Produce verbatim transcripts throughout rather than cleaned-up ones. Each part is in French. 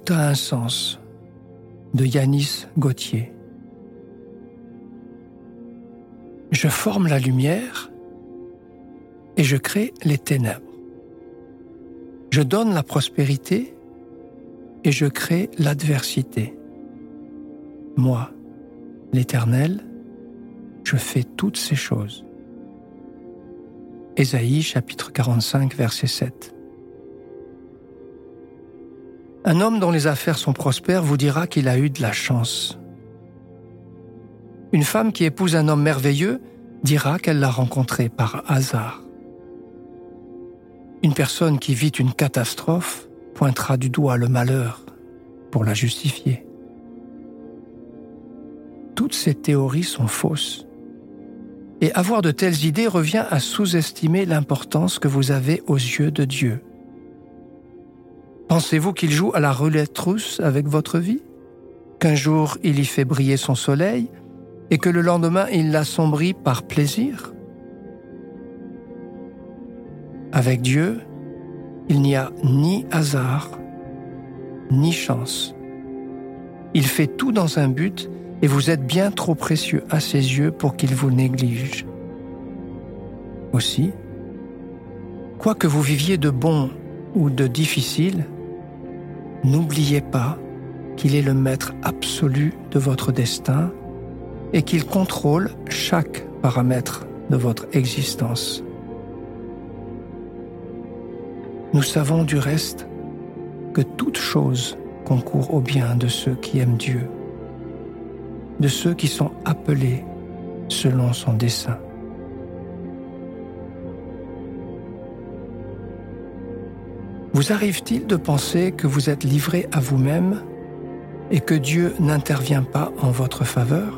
Tout a un sens, de Yanis Gauthier. Je forme la lumière et je crée les ténèbres. Je donne la prospérité et je crée l'adversité. Moi, l'Éternel, je fais toutes ces choses. Ésaïe chapitre quarante-cinq, verset sept. Un homme dont les affaires sont prospères vous dira qu'il a eu de la chance. Une femme qui épouse un homme merveilleux dira qu'elle l'a rencontré par hasard. Une personne qui vit une catastrophe pointera du doigt le malheur pour la justifier. Toutes ces théories sont fausses. Et avoir de telles idées revient à sous-estimer l'importance que vous avez aux yeux de Dieu. Pensez-vous qu'il joue à la roulette russe avec votre vie? Qu'un jour il y fait briller son soleil et que le lendemain il l'assombrit par plaisir? Avec Dieu, il n'y a ni hasard, ni chance. Il fait tout dans un but et vous êtes bien trop précieux à ses yeux pour qu'il vous néglige. Aussi, quoi que vous viviez de bon ou de difficile, n'oubliez pas qu'il est le maître absolu de votre destin et qu'il contrôle chaque paramètre de votre existence. Nous savons du reste que toute chose concourt au bien de ceux qui aiment Dieu, de ceux qui sont appelés selon son dessein. Vous arrive-t-il de penser que vous êtes livré à vous-même et que Dieu n'intervient pas en votre faveur?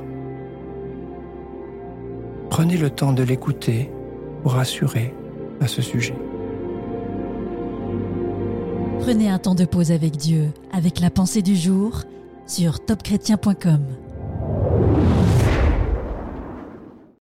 Prenez le temps de l'écouter pour rassurer à ce sujet. Prenez un temps de pause avec Dieu, avec la pensée du jour sur top chrétien point com.